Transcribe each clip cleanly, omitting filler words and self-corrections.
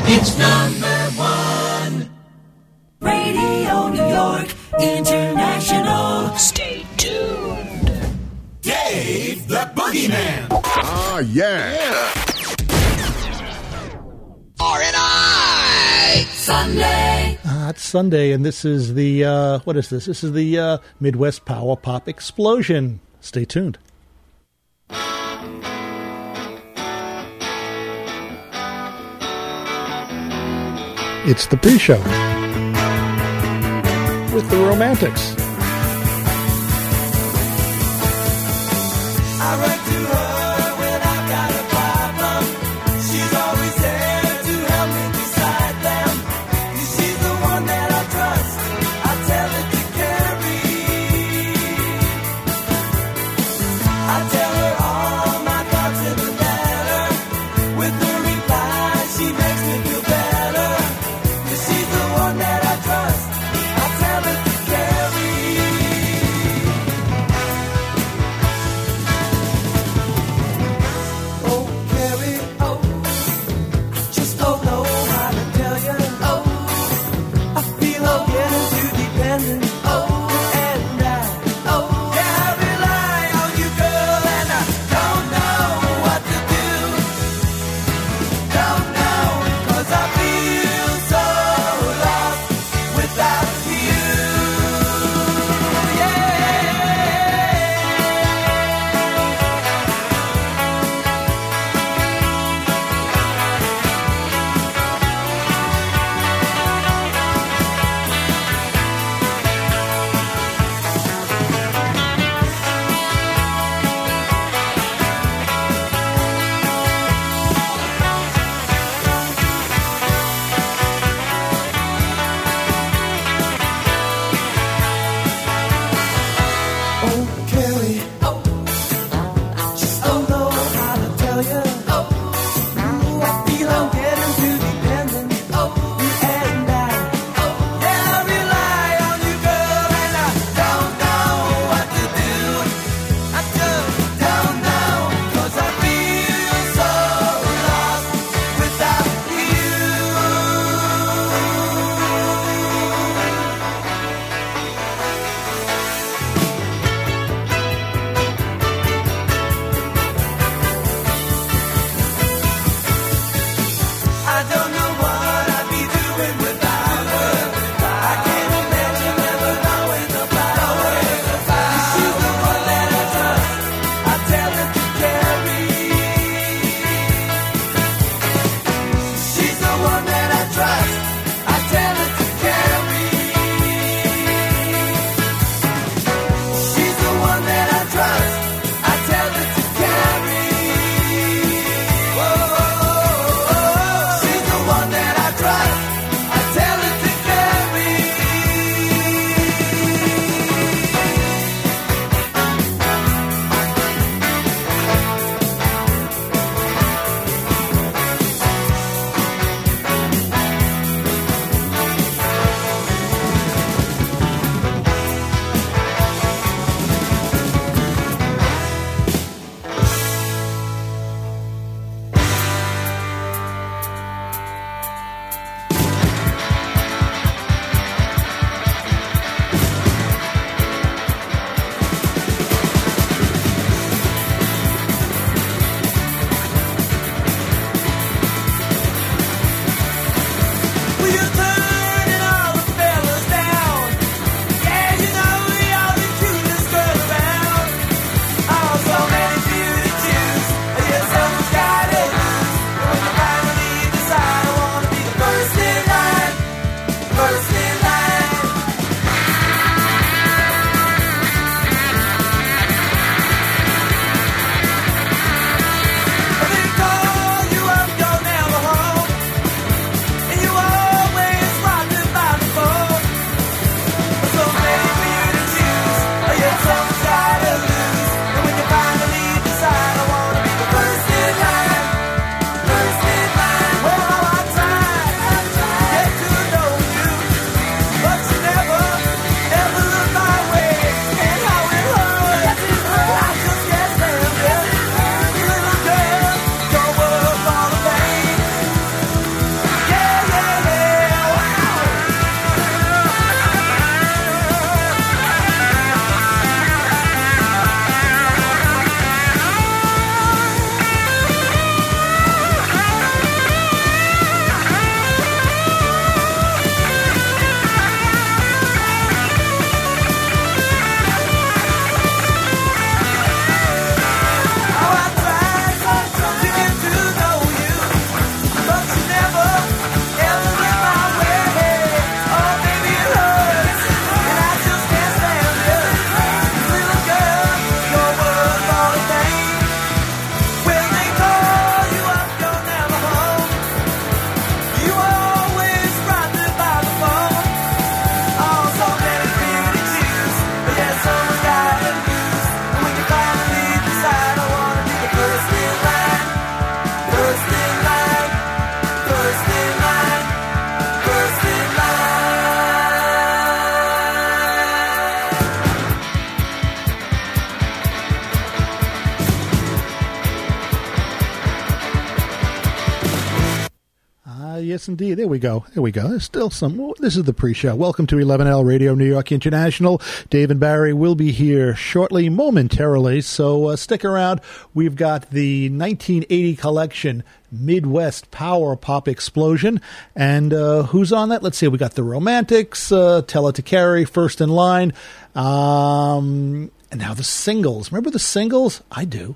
It's number one. Radio New York International. Stay tuned. Dave the Boogeyman. Ah, yeah. RNI Sunday. It's Sunday, and this is the, what is this? This is the Midwest Power Pop Explosion. Stay tuned. It's the pre-show with the Romantics. I run to her when I've got a problem. She's always there to help me beside them. She's the one that I trust. I tell her to carry. I tell her all my thoughts in the letter. With the reply, she makes me feel better. 'Cause she's the one that I trust. I tell her to carry. yes, indeed. There we go. There's still some. This is the pre-show. Welcome to 11L Radio New York International. Dave and Barry will be here shortly, momentarily, so stick around. We've got the 1980 collection, Midwest Power Pop Explosion. And who's on that? Let's see. We got the Romantics, Tell It to Carrie, First in Line. And now the singles. Remember the singles? I do.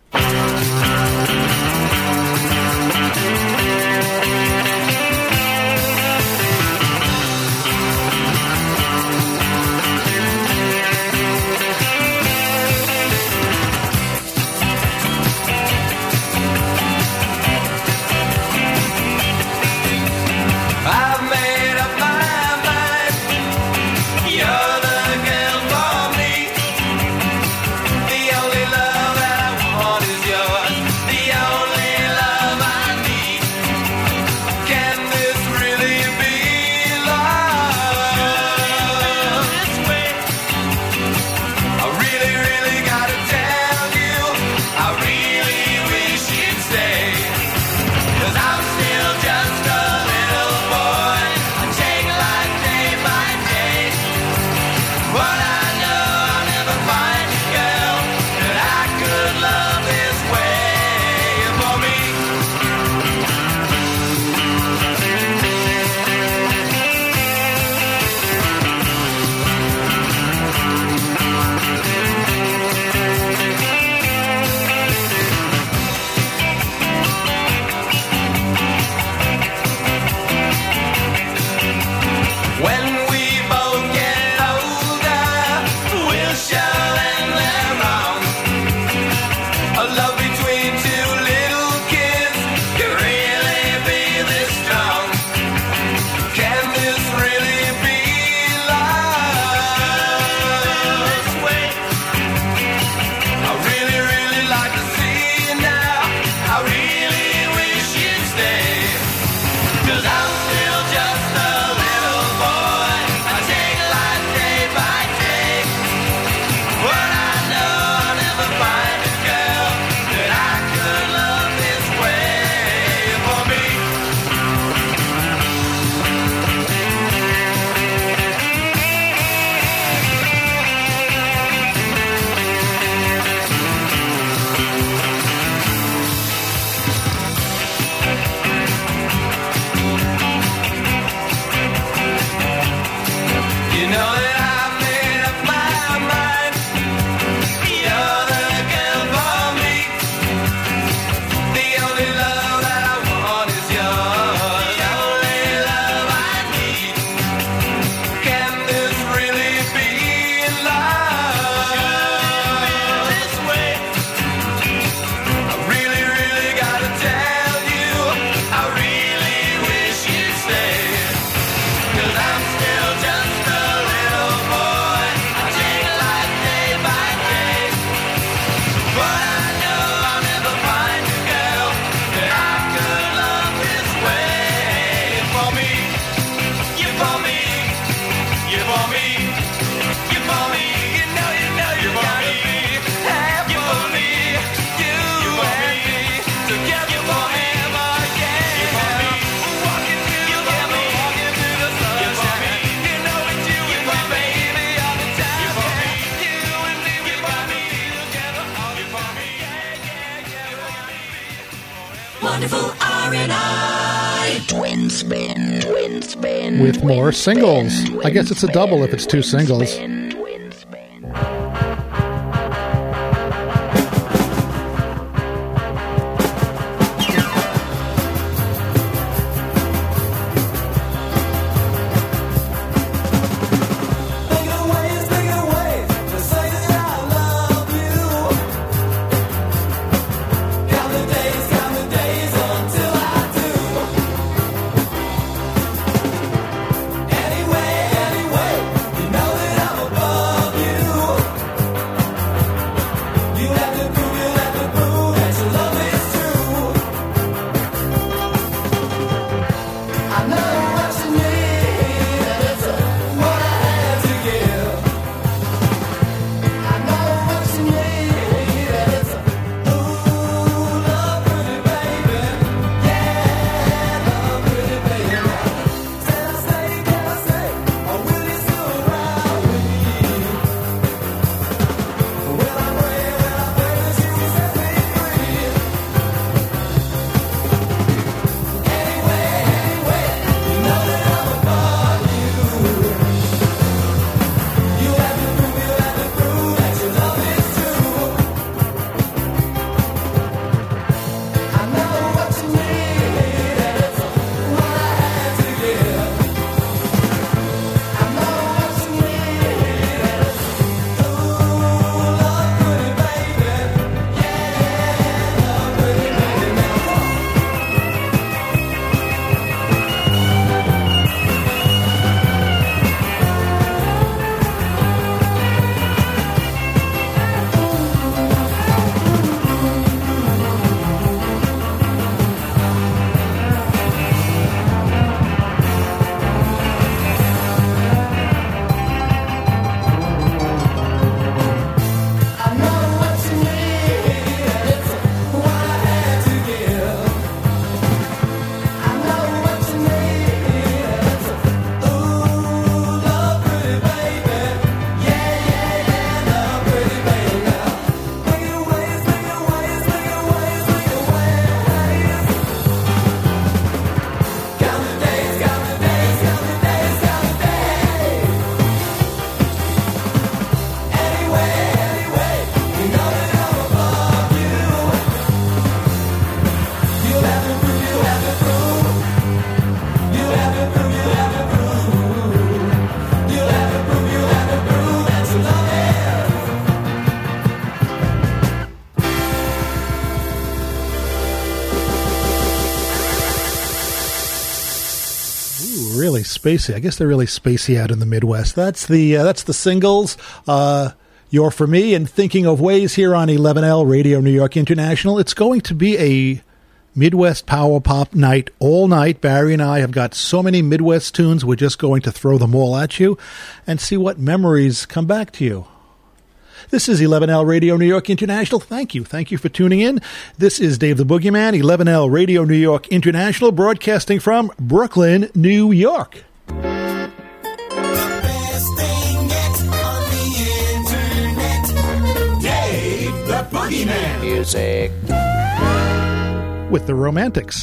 Wonderful R&I. Twin spin. With more singles. I guess it's a double if it's two singles. Anyway, you know that I'm a really spacey. I guess they're really spacey out in the Midwest. That's the Singles. You're For Me, and Thinking of Ways here on 11L Radio New York International. It's going to be a Midwest power pop night all night. Barry and I have got so many Midwest tunes. We're just going to throw them all at you and see what memories come back to you. This is 11L Radio New York International. Thank you. Thank you for tuning in. This is Dave the Boogeyman, 11L Radio New York International, broadcasting from Brooklyn, New York. Boogeyman. Music. With the Romantics.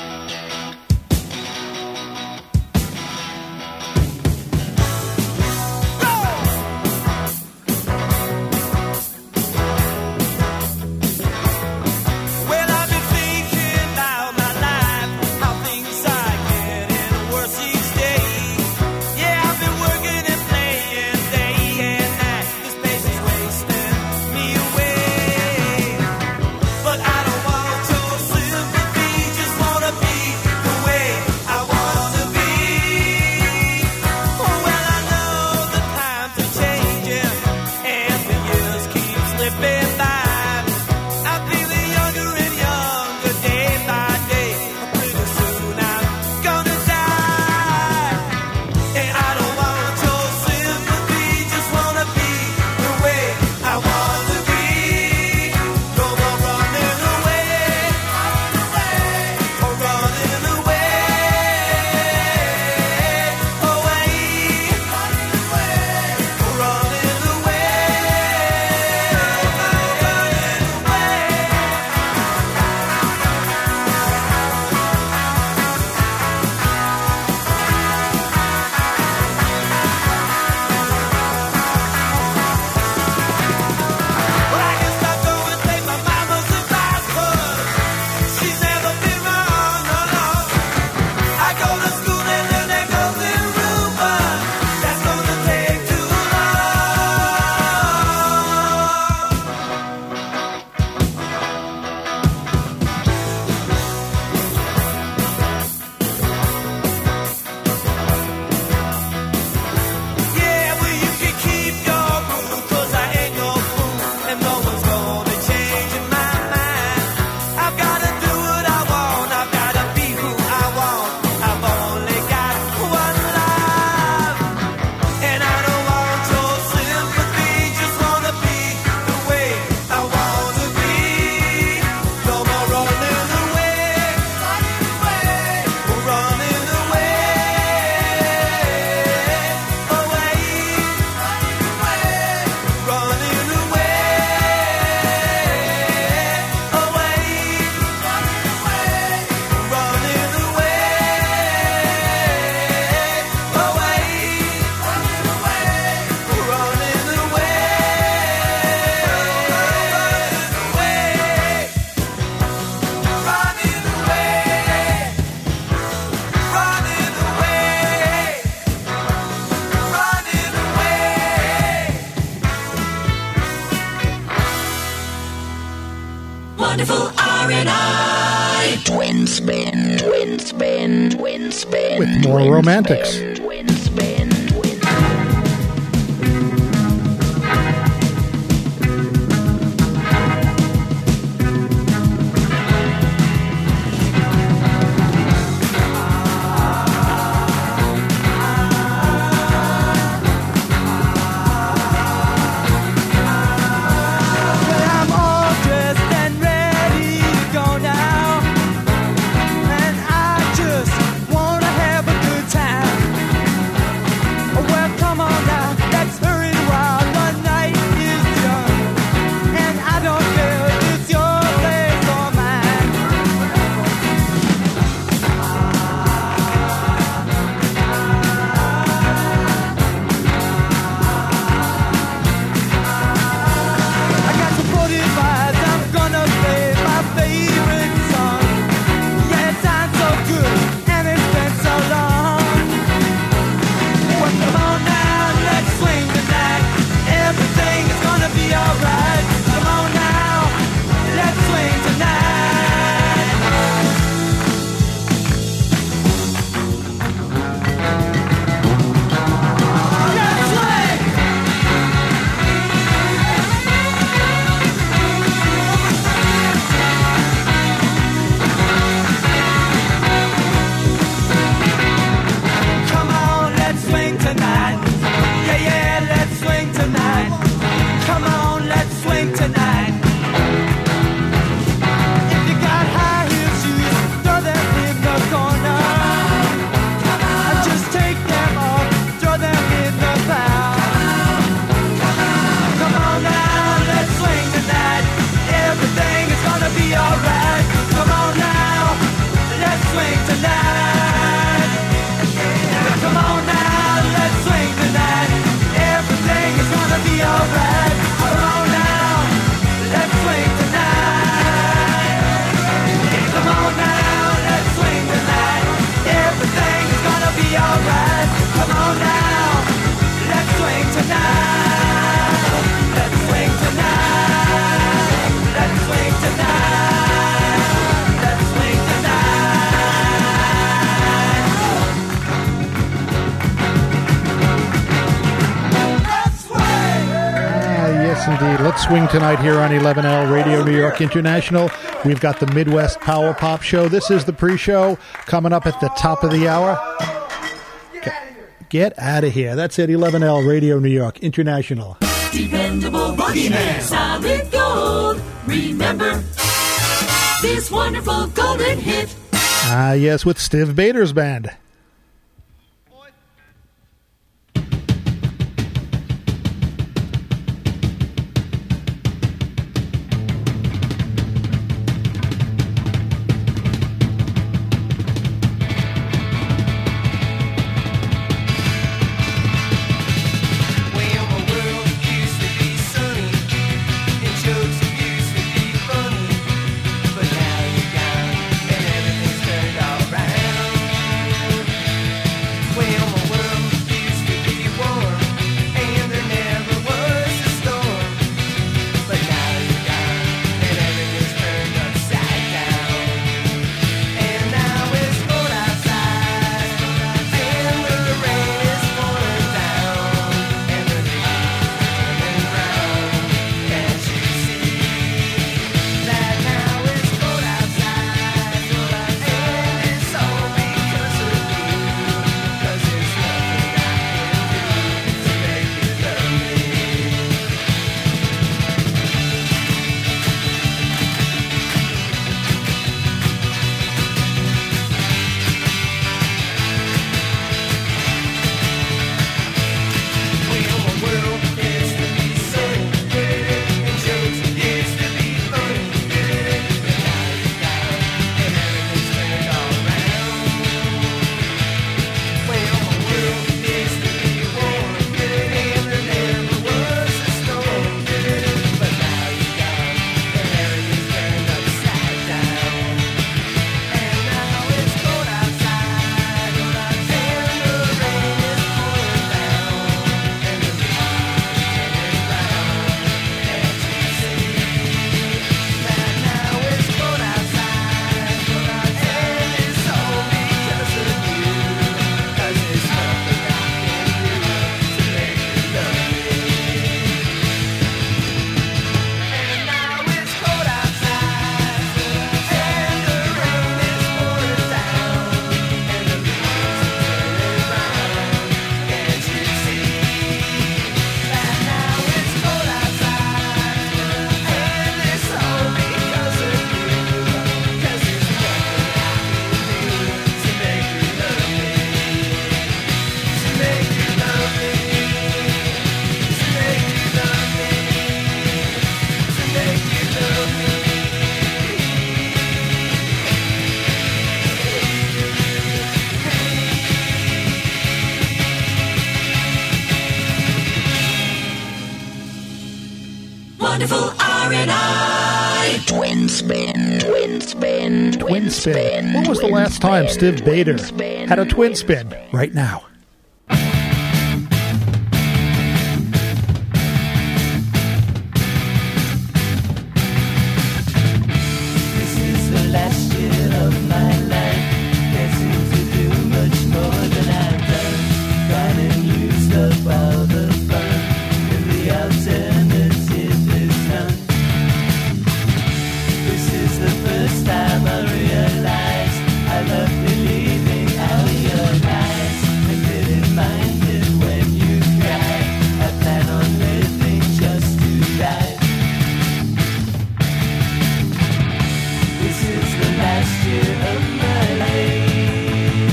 Wonderful R&I. Twin spin, twin spin, twin spin. With more twin Romantics. Spin, twin spin, twin I'm all dressed and ready to go now, and I just wanna have a good time. swing tonight here on 11L Radio New York International. We've got the Midwest Power Pop Show. This is the pre-show coming up at the top of the hour. Get out of here. That's it, 11L Radio New York International. Dependable boogeyman, solid gold. Remember this wonderful golden hit. Ah, yes, with Stiv Bader's band. Wonderful R&I. Twin spin, twin spin, Twin spin. When was the last time Stiv Bader had a twin spin? Right now. This is the last year of my life. Can't seem to do much more than I've done. Gone and used up all the fun, and the alternative is none. This is the first time I realized I love believing all your lies. I didn't mind it when you cried. I plan on living just to die. This is the last year of my life.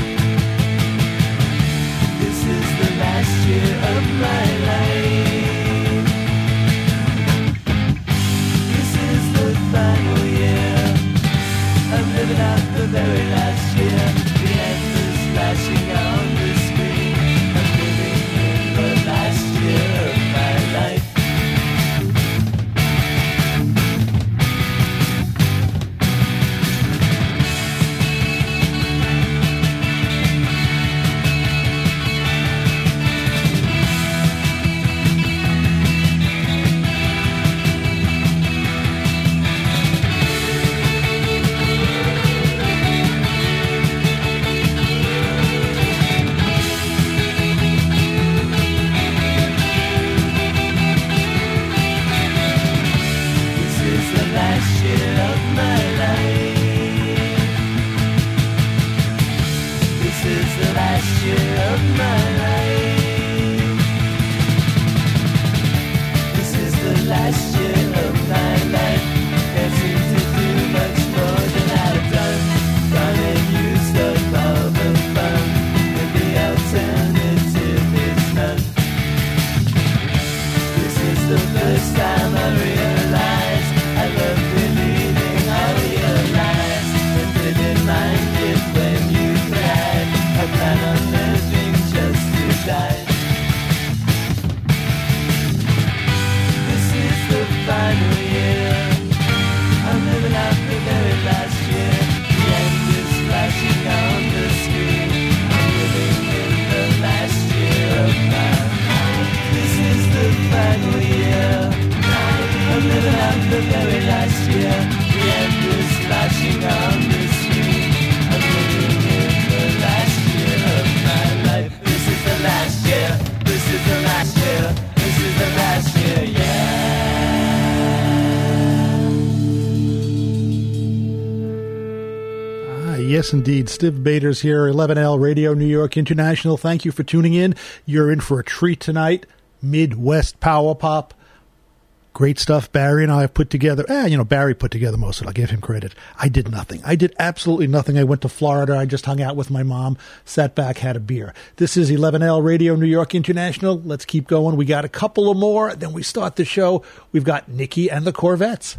This is the last year of my life. This is the final year. I'm living out the very last year. The answers flashing on the screen. I'm living in the last year of my life. Yes, indeed. Steve Bader's here, 11L Radio New York International. Thank you for tuning in. You're in for a treat tonight. Midwest Power Pop. Great stuff Barry and I have put together. Barry put together most of it. I'll give him credit. I did nothing. I did absolutely nothing. I went to Florida. I just hung out with my mom, sat back, had a beer. This is 11L Radio New York International. Let's keep going. We got a couple of more. Then we start the show. We've got Nikki and the Corvettes.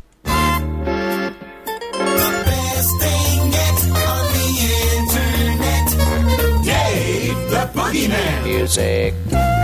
The Boogeyman. Music.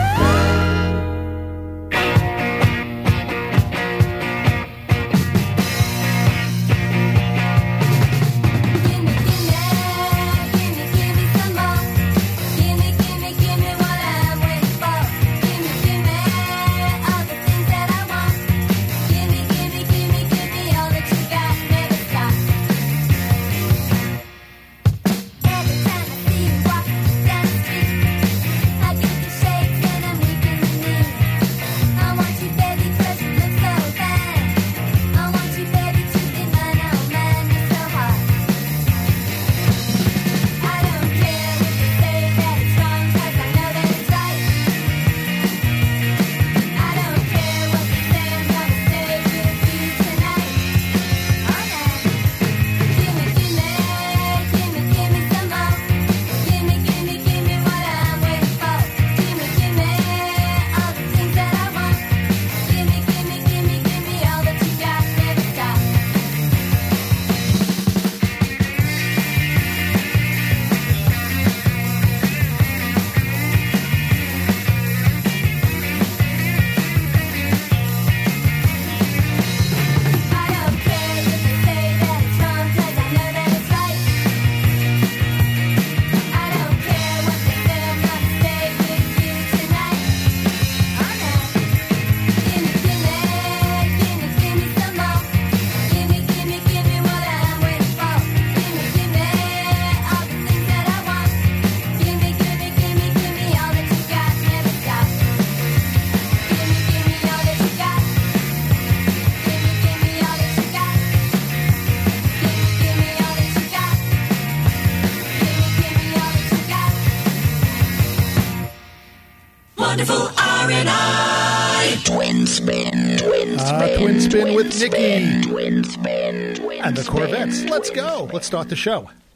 Wonderful R&I. Twin spin. Twin spin. Twin spin with Nikki. Twin spin. And the Corvettes. Let's go. Let's start the show.